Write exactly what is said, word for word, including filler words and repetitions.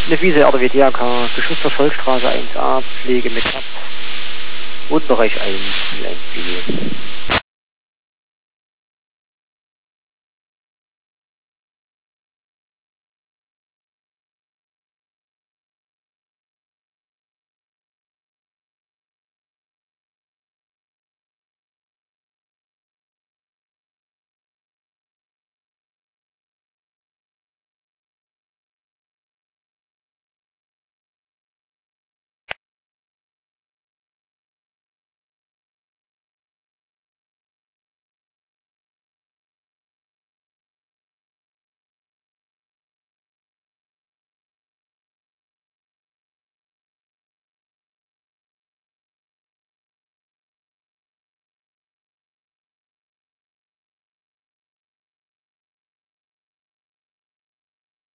Eine Wiese R W D A K, geschützter Volksstraße eins a, Pflege mit Ab. Wohnbereich eins, eins B.